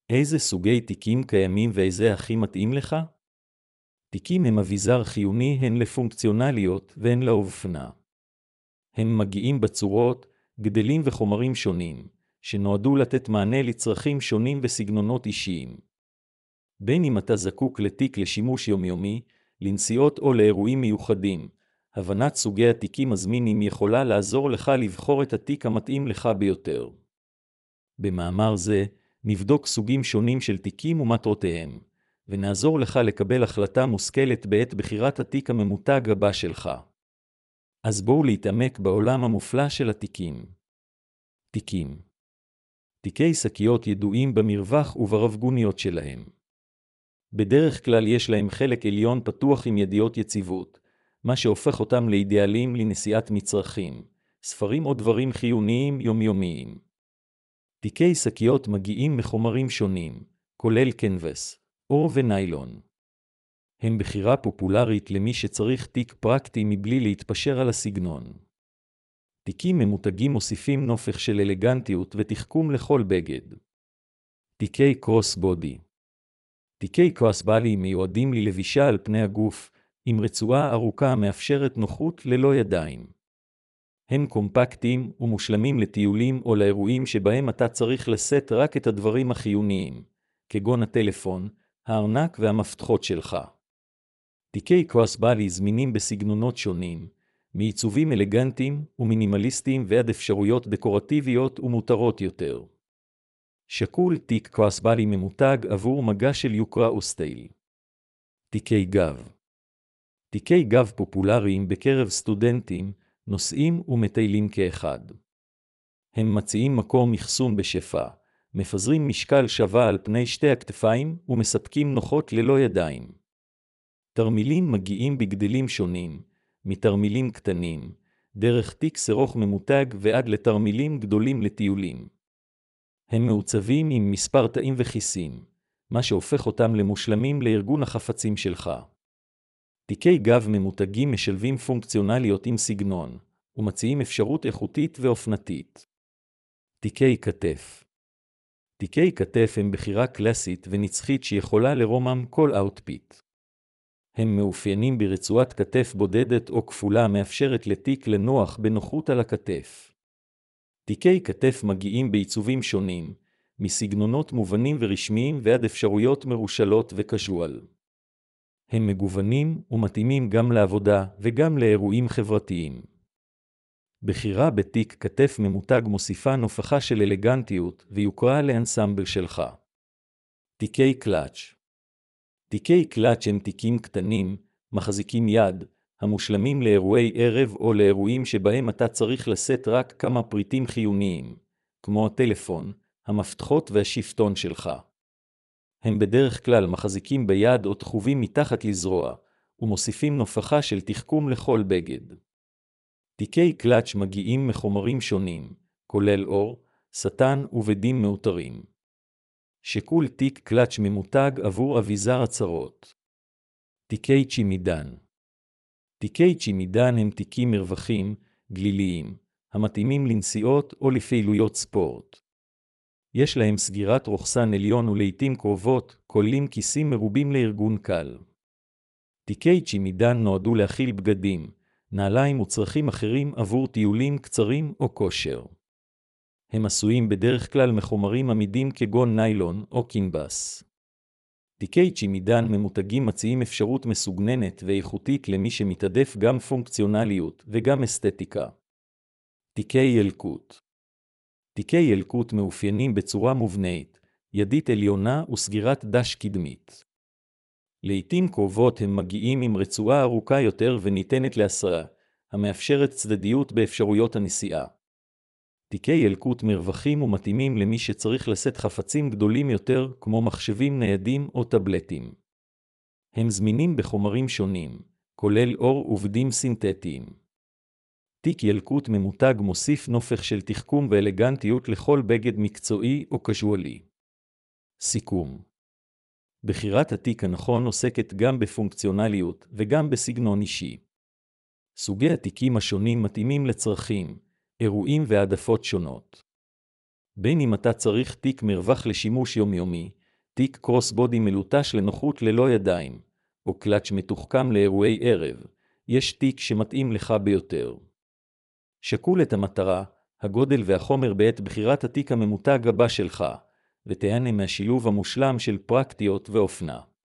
איזה סוגי תיקים קיימים ואיזה הכי מתאים לך? תיקים הם אביזר חיוני הן לפונקציונליות והן לאופנה. הם מגיעים בצורות, גדלים וחומרים שונים, שנועדו לתת מענה לצרכים שונים וסגנונות אישיים. בין אם אתה זקוק לתיק לשימוש יומיומי, לנסיעות או לאירועים מיוחדים, הבנת סוגי התיקים הזמינים יכולה לעזור לך לבחור את התיק המתאים לך ביותר. במאמר זה, נבדוק סוגים שונים של תיקים ומטרותיהם, ונעזור לך לקבל החלטה מושכלת בעת בחירת התיק הממותג הבא שלך. אז בואו להתעמק בעולם המופלא של התיקים. תיקים. תיקי שקיות ידועים במרווח וברבגוניות שלהם. בדרך כלל יש להם חלק עליון פתוח עם ידיות יציבות, מה שהופך אותם לאידיאליים לנשיאת מצרכים, ספרים או דברים חיוניים יומיומיים. תיקי שקיות מגיעים מחומרים שונים, כולל קנבס, אור וניילון. הם בחירה פופולרית למי שצריך תיק פרקטי מבלי להתפשר על הסגנון. תיקים ממותגים מוסיפים נופך של אלגנטיות ותחכום לכל בגד. תיקי קרוס בודי. תיקי קרוס בודי מיועדים ללבישה על פני הגוף, עם רצועה ארוכה המאפשרת נוחות ללא ידיים. הם קומפקטיים ומושלמים לטיולים או לאירועים שבהם אתה צריך לשאת רק את הדברים החיוניים, כגון הטלפון, הארנק והמפתחות שלך. תיקי קרוס בודי זמינים בסגנונות שונים, מעיצובים אלגנטיים ומינימליסטיים ועד אפשרויות דקורטיביות ומותרות יותר. שקול תיק קרוס בודי ממותג עבור מגע של יוקרה וסטייל. תיקי גב. תיקי גב פופולריים בקרב סטודנטים, נוסעים ומטיילים כאחד. הם מציעים מקום מחסום בשפע, מפזרים משקל שווה על פני שתי הכתפיים ומספקים נוחות ללא ידיים. תרמילים מגיעים בגדלים שונים, מתרמילים קטנים, דרך תיק סרוך ממותג ועד לתרמילים גדולים לטיולים. הם מעוצבים עם מספר תאים וכיסים, מה שהופך אותם למושלמים לארגון החפצים שלך. תיקי גב ממותגים משלבים פונקציונליות עם סגנון, ומציעים אפשרות איכותית ואופנתית. תיקי כתף. תיקי כתף הם בחירה קלאסית ונצחית שיכולה לרומם כל אאוטפיט. הם מאופיינים ברצועת כתף בודדת או כפולה המאפשרת לתיק לנוח בנוחות על הכתף. תיקי כתף מגיעים בעיצובים שונים, מסגנונות מובנים ורשמיים ועד אפשרויות מרושלות וקזואל. הם מגוונים ומתאימים גם לעבודה וגם לאירועים חברתיים. בחירה בתיק כתף ממותג מוסיפה נופחה של אלגנטיות ויוקרה לאנסמבל שלך. תיקי קלאץ'. תיקי קלאץ' הם תיקים קטנים, מחזיקים יד, המושלמים לאירועי ערב או לאירועים שבהם אתה צריך לשאת רק כמה פריטים חיוניים, כמו הטלפון, המפתחות והשפטון שלך. הם בדרך כלל מחזיקים ביד או תחובים מתחת לזרוע, ומוסיפים נופחה של תחכום לכל בגד. תיקי קלאץ' מגיעים מחומרים שונים, כולל אור, סטן ובדים מאותרים. שקול תיק קלאץ' ממותג עבור אביזר הצרות. תיקי צ'ימידן. תיקי צ'ימידן הם תיקים מרווחים, גליליים, המתאימים לנסיעות או לפעילויות ספורט. יש להם סגירת רוחסן עליון ולעיתים קרובות, כוללים כיסים מרובים לארגון קל. תיקי צ'ימידן נועדו להכיל בגדים, נעליים וצרכים אחרים עבור טיולים קצרים או כושר. הם עשויים בדרך כלל מחומרים עמידים כגון ניילון או קינבס. תיקי צ'ימידן ממותגים מציעים אפשרות מסוגננת ואיכותית למי שמתעדף גם פונקציונליות וגם אסתטיקה. תיקי ילקוט. תיקי ילקוט מאופיינים בצורה מובנית, ידית עליונה וסגירת דש קדמית. לעתים קרובות הם מגיעים עם רצועה ארוכה יותר וניתנת להסרה, המאפשרת צדדיות באפשרויות הנסיעה. תיקי ילקוט מרווחים ומתאימים למי שצריך לשאת חפצים גדולים יותר כמו מחשבים ניידים או טבלטים. הם זמינים בחומרים שונים, כולל אור ובדים סינתטיים. תיק ילקוט ממותג מוסיף נופך של תחכום ואלגנטיות לכל בגד מקצועי או קזואלי. סיכום. בחירת התיק הנכון עוסקת גם בפונקציונליות וגם בסגנון אישי. סוגי התיקים השונים מתאימים לצרכים, אירועים והעדפות שונות. בין אם אתה צריך תיק מרווח לשימוש יומיומי, תיק קרוסבודי מלוטש לנוחות ללא ידיים, או קלאץ' מתוחכם לאירועי ערב, יש תיק שמתאים לך ביותר. שקול את המטרה, הגודל והחומר בעת בחירת התיק הממותג הבא שלך, ותהנה מהשילוב המושלם של פרקטיות ואופנה.